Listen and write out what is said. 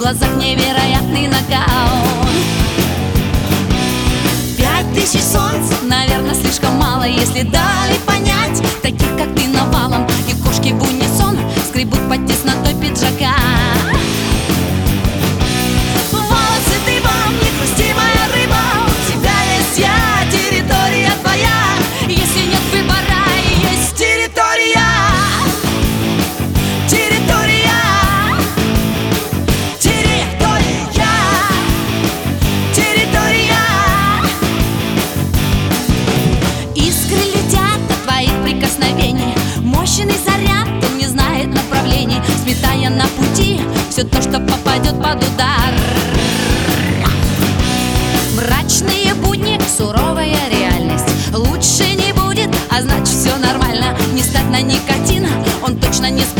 глазах невероятный нокаут. 5000 солнц, наверное, слишком мало, если дали понять. Таких, как ты, навалом, и кошки в унисон скребут под теснотой пиджака. волосы дыбом, не хрусти, моя рыба. У тебя есть я, территория твоя. Если нет выбора, есть Территория, территория, территория, территория. искры летят от твоих прикосновений. Мощный заряд, он не знает направлений, сметая на пути все то, что попадет под удар. Мрачные будни, суровая реальность. Лучше не будет, а значит все нормально. Не стать на никотин, он точно не